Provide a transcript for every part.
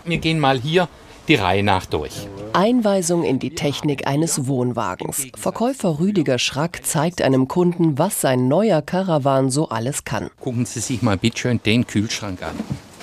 Wir gehen mal hier die Reihe nach durch. Einweisung in die Technik eines Wohnwagens. Verkäufer Rüdiger Schrack zeigt einem Kunden, was sein neuer Caravan so alles kann. Gucken Sie sich mal bitte schön den Kühlschrank an.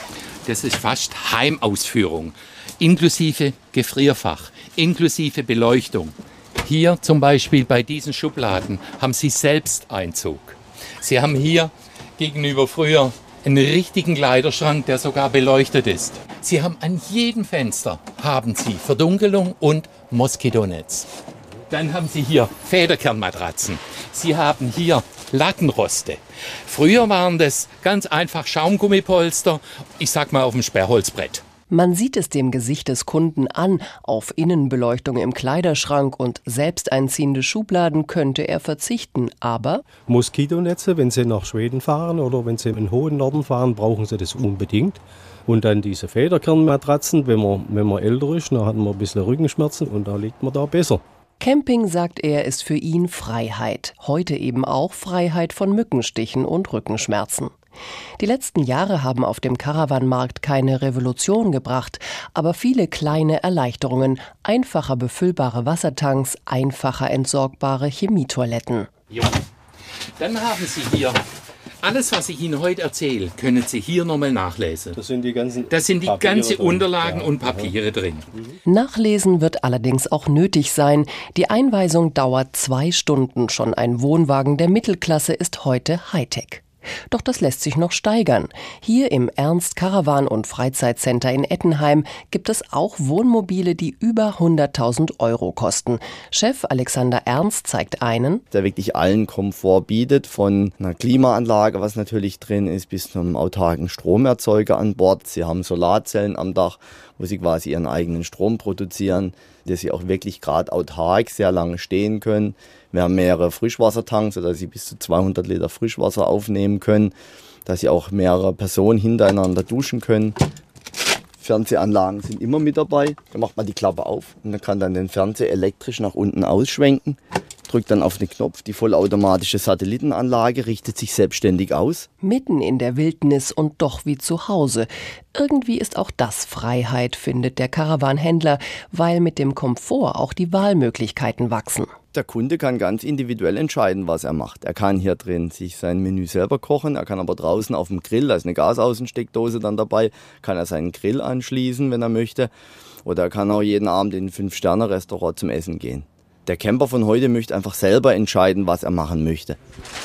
Das ist fast Heimausführung. Inklusive Gefrierfach, inklusive Beleuchtung. Hier zum Beispiel bei diesen Schubladen haben Sie Selbsteinzug. Sie haben hier gegenüber früher einen richtigen Kleiderschrank, der sogar beleuchtet ist. Sie haben an jedem Fenster Verdunkelung und Moskitonetz. Dann haben Sie hier Federkernmatratzen. Sie haben hier Lattenroste. Früher waren das ganz einfach Schaumgummipolster, ich sag mal auf dem Sperrholzbrett. Man sieht es dem Gesicht des Kunden an. Auf Innenbeleuchtung im Kleiderschrank und selbsteinziehende Schubladen könnte er verzichten, aber Moskitonetze, wenn Sie nach Schweden fahren oder wenn Sie in den hohen Norden fahren, brauchen Sie das unbedingt. Und dann diese Federkernmatratzen, wenn man älter ist, dann hat man ein bisschen Rückenschmerzen und da liegt man da besser. Camping, sagt er, ist für ihn Freiheit. Heute eben auch Freiheit von Mückenstichen und Rückenschmerzen. Die letzten Jahre haben auf dem Caravanmarkt keine Revolution gebracht, aber viele kleine Erleichterungen, einfacher befüllbare Wassertanks, einfacher entsorgbare Chemietoiletten. Ja. Dann haben Sie hier alles, was ich Ihnen heute erzähle, können Sie hier nochmal nachlesen. Das sind die ganzen ganzen Unterlagen und Papiere drin. Nachlesen wird allerdings auch nötig sein. Die Einweisung dauert 2 Stunden. Schon ein Wohnwagen der Mittelklasse ist heute Hightech. Doch das lässt sich noch steigern. Hier im Ernst Caravan- und Freizeitcenter in Ettenheim gibt es auch Wohnmobile, die über 100.000 € kosten. Chef Alexander Ernst zeigt einen, der wirklich allen Komfort bietet, von einer Klimaanlage, was natürlich drin ist, bis zu einem autarken Stromerzeuger an Bord. Sie haben Solarzellen am Dach, wo sie quasi ihren eigenen Strom produzieren, dass sie auch wirklich gerade autark sehr lange stehen können. Wir haben mehrere Frischwassertanks, sodass sie bis zu 200 Liter Frischwasser aufnehmen können, dass sie auch mehrere Personen hintereinander duschen können. Fernsehanlagen sind immer mit dabei. Da macht man die Klappe auf und dann kann dann den Fernseher elektrisch nach unten ausschwenken. Drückt dann auf den Knopf, die vollautomatische Satellitenanlage richtet sich selbstständig aus. Mitten in der Wildnis und doch wie zu Hause. Irgendwie ist auch das Freiheit, findet der Caravan-Händler, weil mit dem Komfort auch die Wahlmöglichkeiten wachsen. Der Kunde kann ganz individuell entscheiden, was er macht. Er kann hier drin sich sein Menü selber kochen, er kann aber draußen auf dem Grill, da ist eine Gasaußensteckdose dann dabei, kann er seinen Grill anschließen, wenn er möchte. Oder er kann auch jeden Abend in ein 5-Sterne-Restaurant zum Essen gehen. Der Camper von heute möchte einfach selber entscheiden, was er machen möchte.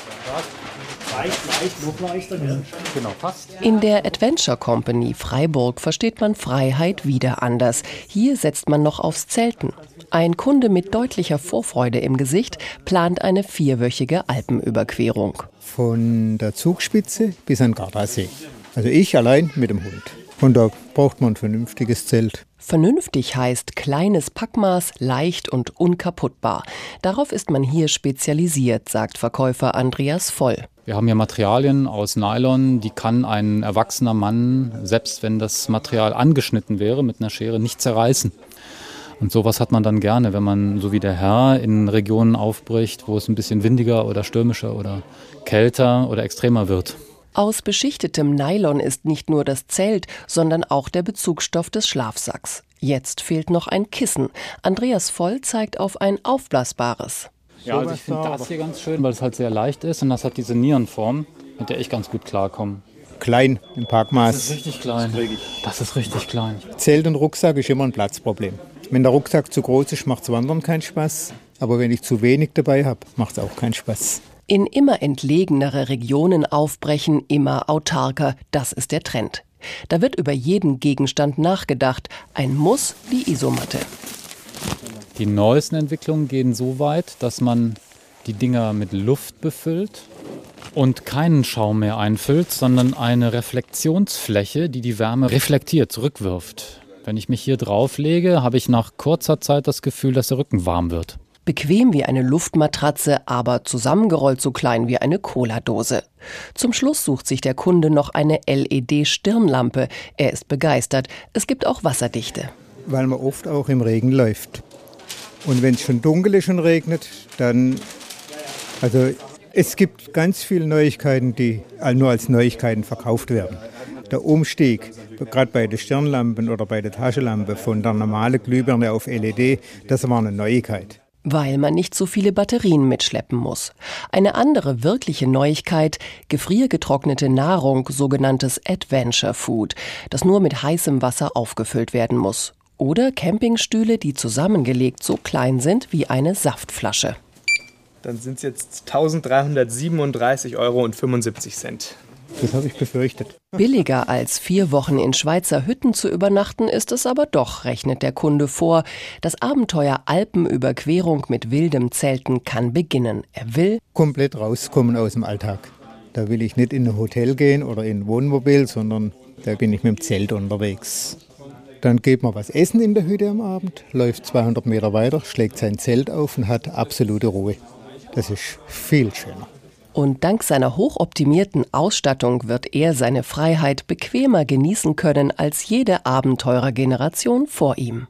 In der Adventure Company Freiburg versteht man Freiheit wieder anders. Hier setzt man noch aufs Zelten. Ein Kunde mit deutlicher Vorfreude im Gesicht plant eine 4-wöchige Alpenüberquerung. Von der Zugspitze bis an Gardasee. Also ich allein mit dem Hund. Und da braucht man ein vernünftiges Zelt. Vernünftig heißt kleines Packmaß, leicht und unkaputtbar. Darauf ist man hier spezialisiert, sagt Verkäufer Andreas Voll. Wir haben hier Materialien aus Nylon, die kann ein erwachsener Mann, selbst wenn das Material angeschnitten wäre, mit einer Schere nicht zerreißen. Und sowas hat man dann gerne, wenn man, so wie der Herr, in Regionen aufbricht, wo es ein bisschen windiger oder stürmischer oder kälter oder extremer wird. Aus beschichtetem Nylon ist nicht nur das Zelt, sondern auch der Bezugsstoff des Schlafsacks. Jetzt fehlt noch ein Kissen. Andreas Voll zeigt auf ein aufblasbares. Ja, also ich finde das hier ganz schön, weil es halt sehr leicht ist und das hat diese Nierenform, mit der ich ganz gut klarkomme. Klein im Parkmaß. Das ist richtig klein. Das ist richtig klein. Zelt und Rucksack ist immer ein Platzproblem. Wenn der Rucksack zu groß ist, macht Wandern keinen Spaß. Aber wenn ich zu wenig dabei habe, macht es auch keinen Spaß. In immer entlegenere Regionen aufbrechen, immer autarker, das ist der Trend. Da wird über jeden Gegenstand nachgedacht. Ein Muss die Isomatte. Die neuesten Entwicklungen gehen so weit, dass man die Dinger mit Luft befüllt und keinen Schaum mehr einfüllt, sondern eine Reflexionsfläche, die die Wärme reflektiert, zurückwirft. Wenn ich mich hier drauflege, habe ich nach kurzer Zeit das Gefühl, dass der Rücken warm wird. Bequem wie eine Luftmatratze, aber zusammengerollt so klein wie eine Cola-Dose. Zum Schluss sucht sich der Kunde noch eine LED-Stirnlampe. Er ist begeistert. Es gibt auch Wasserdichte. Weil man oft auch im Regen läuft. Und wenn es schon dunkel ist und regnet, dann... Also es gibt ganz viele Neuigkeiten, die nur als Neuigkeiten verkauft werden. der Umstieg, gerade bei den Stirnlampen oder bei der Taschenlampe von der normalen Glühbirne auf LED, das war eine Neuigkeit. Weil man nicht so viele Batterien mitschleppen muss. Eine andere wirkliche Neuigkeit, gefriergetrocknete Nahrung, sogenanntes Adventure Food, das nur mit heißem Wasser aufgefüllt werden muss. Oder Campingstühle, die zusammengelegt so klein sind wie eine Saftflasche. Dann sind es jetzt 1.337,75 € Das habe ich befürchtet. Billiger als 4 Wochen in Schweizer Hütten zu übernachten ist es aber doch, rechnet der Kunde vor. Das Abenteuer Alpenüberquerung mit wildem Zelten kann beginnen. Er will komplett rauskommen aus dem Alltag. Da will ich nicht in ein Hotel gehen oder in ein Wohnmobil, sondern da bin ich mit dem Zelt unterwegs. Dann geht man was essen in der Hütte am Abend, läuft 200 Meter weiter, schlägt sein Zelt auf und hat absolute Ruhe. Das ist viel schöner. Und dank seiner hochoptimierten Ausstattung wird er seine Freiheit bequemer genießen können als jede Abenteurergeneration vor ihm.